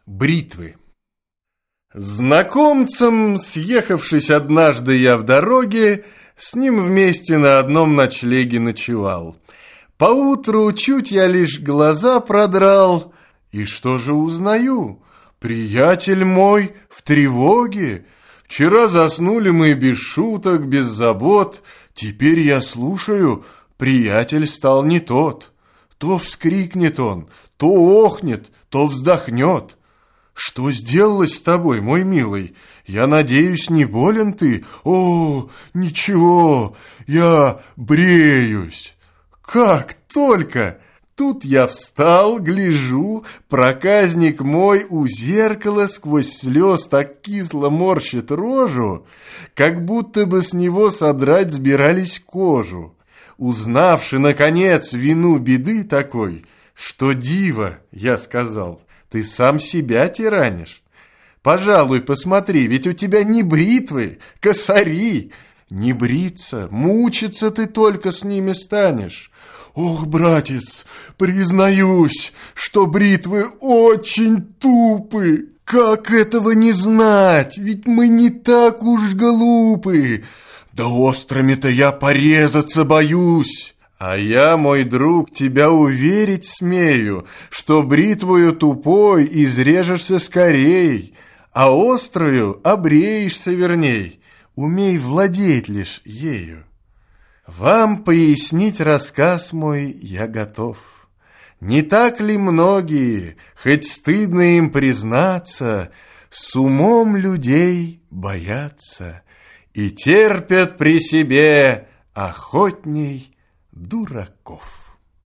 Бритвы. Знакомцем, съехавшись однажды я в дороге, с ним вместе на одном ночлеге ночевал. Поутру чуть я лишь глаза продрал, и что же узнаю? Приятель мой в тревоге. Вчера заснули мы без шуток, без забот. Теперь я слушаю, приятель стал не тот. То вскрикнет он, то охнет, то вздохнет. Что сделалось с тобой, мой милый? Я надеюсь, не болен ты? О, ничего, я бреюсь. Как только! Тут я встал, гляжу, проказник мой у зеркала сквозь слез так кисло морщит рожу, как будто бы с него содрать сбирались кожу. Узнавши, наконец, вину беды такой, что диво, я сказал, ты сам себя тиранишь. Пожалуй, посмотри, ведь у тебя не бритвы, косари. Не бриться, мучиться ты только с ними станешь. Ох, братец, признаюсь, что бритвы очень тупы. Как этого не знать, ведь мы не так уж глупы. Да острыми-то я порезаться боюсь. А я, мой друг, тебя уверить смею, что бритвою тупой изрежешься скорей, а острою обреешься верней. Умей владеть лишь ею. Вам пояснить рассказ мой я готов. Не так ли многие, хоть стыдно им признаться, с умом людей боятся и терпят при себе охотней дураков?